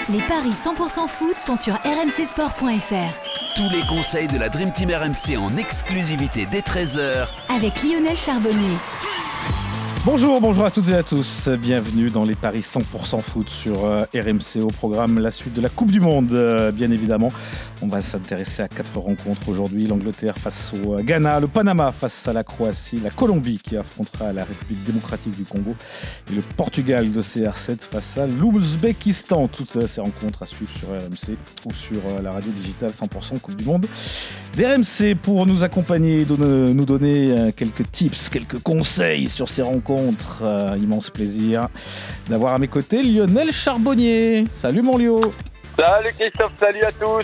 Les paris 100% foot sont sur rmcsport.fr. Tous les conseils de la Dream Team RMC en exclusivité dès 13h avec Lionel Charbonnier. Bonjour à toutes et à tous, bienvenue dans les paris 100% foot sur RMC. Au programme, la suite de la Coupe du Monde, bien évidemment. On va s'intéresser à 4 rencontres aujourd'hui. L'Angleterre face au Ghana, le Panama face à la Croatie, la Colombie qui affrontera la République démocratique du Congo et le Portugal de CR7 face à l'Ouzbékistan. Toutes ces rencontres à suivre sur RMC ou sur la radio digitale 100% Coupe du Monde d'RMC. Pour nous accompagner et nous donner quelques tips, quelques conseils sur ces rencontres. Immense plaisir d'avoir à mes côtés Lionel Charbonnier. Salut mon Lio. Salut Christophe, salut à tous.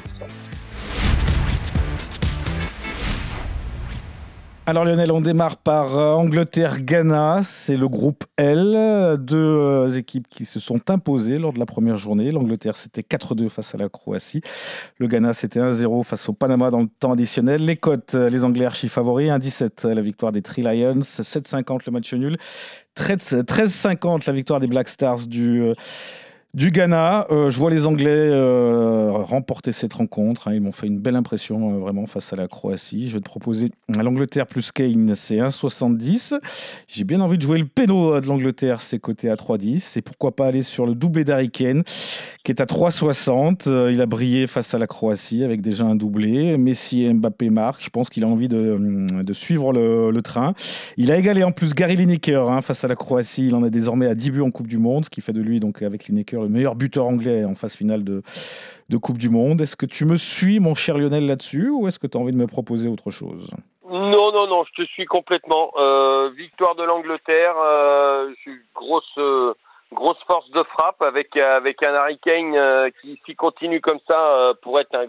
Alors Lionel, on démarre par Angleterre-Ghana, c'est le groupe L, deux équipes qui se sont imposées lors de la première journée. L'Angleterre c'était 4-2 face à la Croatie, le Ghana c'était 1-0 face au Panama dans le temps additionnel. Les cotes, les Anglais archi favoris, 1,17 la victoire des Three Lions, 7,50 le match nul, 13,50 la victoire des Black Stars du Ghana. Je vois les Anglais remporter cette rencontre. Ils m'ont fait une belle impression vraiment face à la Croatie. Je vais te proposer l'Angleterre plus Kane, c'est 1,70. J'ai bien envie de jouer le péno de l'Angleterre, c'est coté à 3,10. Et pourquoi pas aller sur le doublé d'Harry Kane, qui est à 3,60. Il a brillé face à la Croatie avec déjà un doublé. Messi et Mbappé marquent. Je pense qu'il a envie de suivre le train. Il a égalé en plus Gary Lineker face à la Croatie. Il en a désormais à 10 buts en Coupe du Monde, ce qui fait de lui, donc avec Lineker, le meilleur buteur anglais en phase finale de Coupe du Monde. Est-ce que tu me suis, mon cher Lionel, là-dessus, ou est-ce que tu as envie de me proposer autre chose ? Non, je te suis complètement. Victoire de l'Angleterre, grosse force de frappe avec un Harry Kane qui, s'il continue comme ça, pourrait être un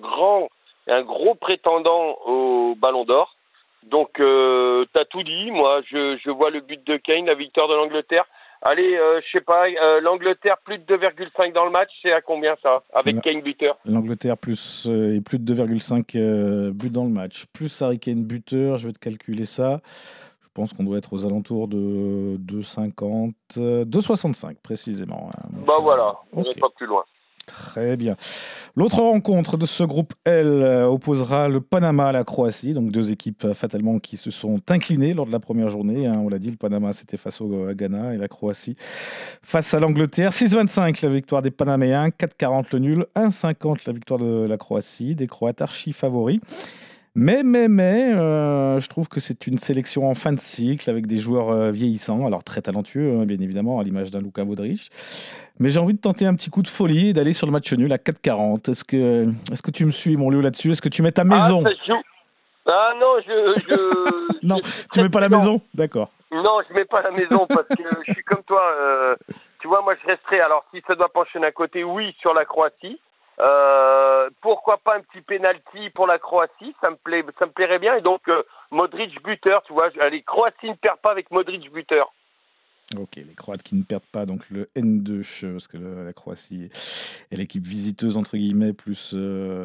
gros prétendant au Ballon d'Or. Donc, t'as tout dit. Moi, je vois le but de Kane, la victoire de l'Angleterre. Allez, je sais pas, l'Angleterre plus de 2,5 dans le match, c'est à combien ça, avec Kane buteur ? L'Angleterre plus et plus de 2,5 buts dans le match, plus Harry Kane buteur, je vais te calculer ça. Je pense qu'on doit être aux alentours de 2,50, 2,65 précisément. Bah voilà, on n'est pas plus loin. Très bien. L'autre rencontre de ce groupe L opposera le Panama à la Croatie, donc deux équipes fatalement qui se sont inclinées lors de la première journée. On l'a dit, le Panama c'était face au Ghana et la Croatie face à l'Angleterre. 6,25 la victoire des Panaméens, 4,40 le nul, 1,50 la victoire de la Croatie, des Croates archi favoris. Mais, je trouve que c'est une sélection en fin de cycle avec des joueurs vieillissants, alors très talentueux, bien évidemment, à l'image d'un Luka Modric. Mais j'ai envie de tenter un petit coup de folie et d'aller sur le match nul à 4,40. Est-ce que tu me suis, mon Léo, là-dessus ? Est-ce que tu mets ta maison ? Ah non, je non, tu mets pas la maison ? D'accord. Non, je mets pas la maison parce que je suis comme toi. Tu vois, moi je resterai. Alors si ça doit pencher d'un côté, oui, sur la Croatie. Pourquoi pas un petit penalty pour la Croatie, ça me plairait bien. Et donc Modric buteur, tu vois, les Croatie ne perd pas avec Modric buteur. Ok, les Croates qui ne perdent pas, donc le N2, parce que la Croatie est l'équipe visiteuse, entre guillemets, plus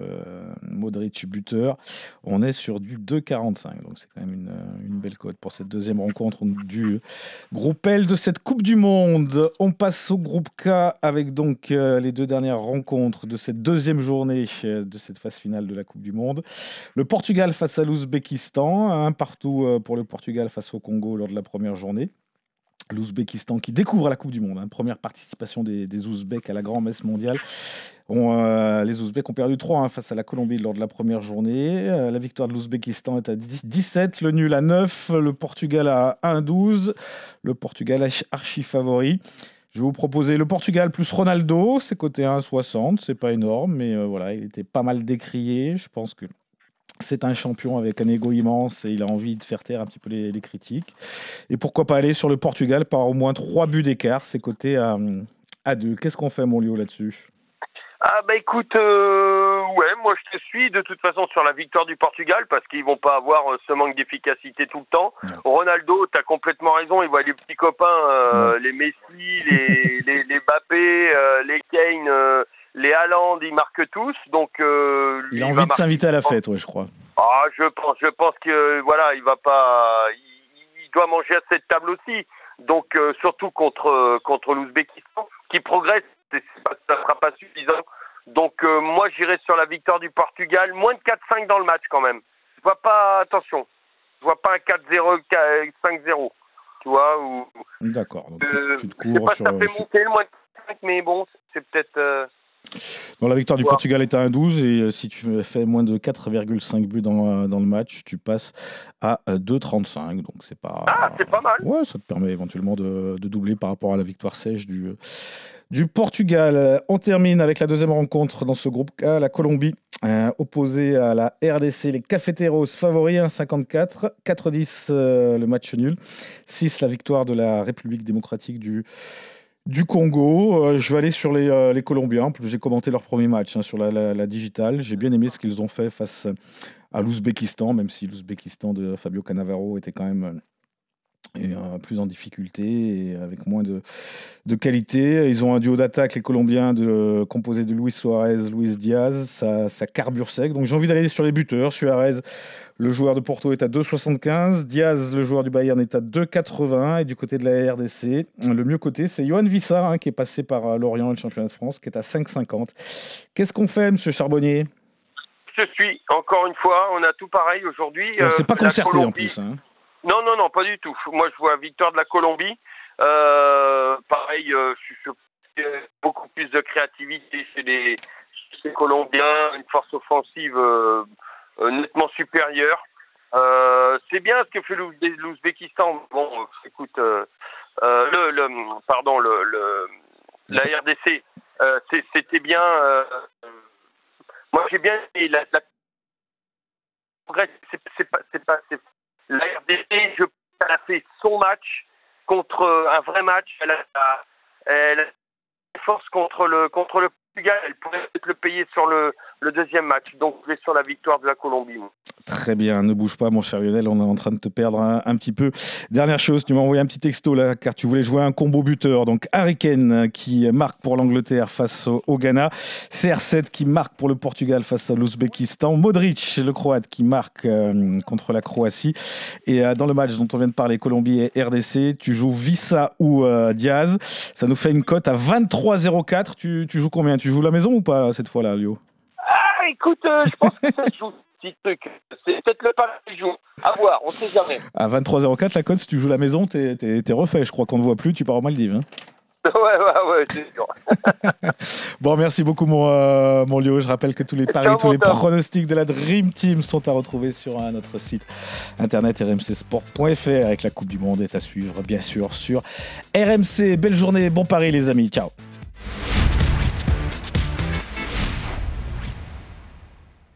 Modric buteur. On est sur du 2,45, donc c'est quand même une belle cote pour cette deuxième rencontre du groupe L de cette Coupe du Monde. On passe au groupe K avec donc les deux dernières rencontres de cette deuxième journée de cette phase finale de la Coupe du Monde. Le Portugal face à l'Ouzbékistan, un partout pour le Portugal face au Congo lors de la première journée. L'Ouzbékistan qui découvre la Coupe du Monde, première participation des Ouzbeks à la grand-messe mondiale. Les Ouzbeks ont perdu 3-1 face à la Colombie lors de la première journée. La victoire de l'Ouzbékistan est à 17, le nul à 9, le Portugal à 1,12, le Portugal archi favori. Je vais vous proposer le Portugal plus Ronaldo, c'est coté à 1,60, c'est pas énorme, mais voilà, il était pas mal décrié. Je pense que c'est un champion avec un ego immense et il a envie de faire taire un petit peu les critiques. Et pourquoi pas aller sur le Portugal par au moins 3 buts d'écart, c'est coté à 2. Qu'est-ce qu'on fait, mon Léo, là-dessus ? Ah bah écoute, ouais, moi je te suis de toute façon sur la victoire du Portugal parce qu'ils vont pas avoir ce manque d'efficacité tout le temps. Non. Ronaldo, t'as complètement raison, il voit les petits copains, les Messi, les Mbappé, les Kane, les Haaland, ils marquent tous, donc il a envie de s'inviter à la fête, ouais, je crois. Ah, je pense que voilà, il va pas, il doit manger à cette table aussi. Donc surtout contre l'Ouzbékistan qui progresse ça sera pas suffisant. Donc moi j'irai sur la victoire du Portugal, moins de 4-5 dans le match quand même. Je vois pas, attention, je vois pas un 4-0, 5-0, tu vois. D'accord, donc tu te je sais cours pas sur... si ça fait monter le moins de 5, mais bon, c'est peut-être... Bon, la victoire du Portugal est à 1,12 et si tu fais moins de 4,5 buts dans le match, tu passes à 2,35. Donc c'est pas... Ah, c'est pas mal. Ouais, ça te permet éventuellement de doubler par rapport à la victoire sèche du Portugal. On termine avec la deuxième rencontre dans ce groupe K, la Colombie, opposée à la RDC, les Cafeteros favoris 1,54, 4,10 le match nul, 6 la victoire de la République démocratique du Congo. Je vais aller sur les Colombiens. J'ai commenté leur premier match sur la digitale. J'ai bien aimé ce qu'ils ont fait face à l'Ouzbékistan, même si l'Ouzbékistan de Fabio Cannavaro était quand même plus en difficulté et avec moins de qualité. Ils ont un duo d'attaque, les Colombiens, composé de Luis Suarez, Luis Diaz. Ça carbure sec. Donc j'ai envie d'aller sur les buteurs. Suarez, le joueur de Porto, est à 2,75. Diaz, le joueur du Bayern, est à 2,80. Et du côté de la RDC, le mieux coté, c'est Yohan Wissa, qui est passé par Lorient et le championnat de France, qui est à 5,50. Qu'est-ce qu'on fait, monsieur Charbonnier ? Je suis, encore une fois, on a tout pareil aujourd'hui. C'est pas concerté Colombie, en plus. Non, pas du tout. Moi, je vois victoire de la Colombie. Pareil, je beaucoup plus de créativité chez les Colombiens, une force offensive nettement supérieure. C'est bien ce que fait l'Ouzbékistan. Bon, écoute, la RDC, c'était bien. Moi, j'ai bien aimé la la RDC, elle a fait son match contre un vrai match. Elle a force contre le Portugal. Elle pourrait peut-être le payer sur le deuxième match. Donc, je vais sur la victoire de la Colombie. Très bien, ne bouge pas mon cher Lionel, on est en train de te perdre un petit peu. Dernière chose, tu m'as envoyé un petit texto là, car tu voulais jouer un combo buteur. Donc Harry Kane qui marque pour l'Angleterre face au Ghana, CR7 qui marque pour le Portugal face à l'Ouzbékistan, Modric, le Croate, qui marque contre la Croatie. Et dans le match dont on vient de parler, Colombie et RDC, tu joues Wissa ou Diaz. Ça nous fait une cote à 23,04. Tu joues combien ? Tu joues la maison ou pas cette fois-là, Lio ? Ah, écoute, je pense que ça joue. Petit truc, c'est peut-être le pari qui joue. À voir, on sait jamais. À 23,04 la cote, si tu joues la maison, t'es refait. Je crois qu'on ne voit plus, tu pars en Maldives. Ouais, c'est sûr. Bon, merci beaucoup mon Lio. Je rappelle que tous les paris, tous les pronostics de la Dream Team sont à retrouver sur notre site internet rmcsport.fr avec la Coupe du Monde est à suivre, bien sûr, sur RMC. Belle journée, bon pari les amis. Ciao.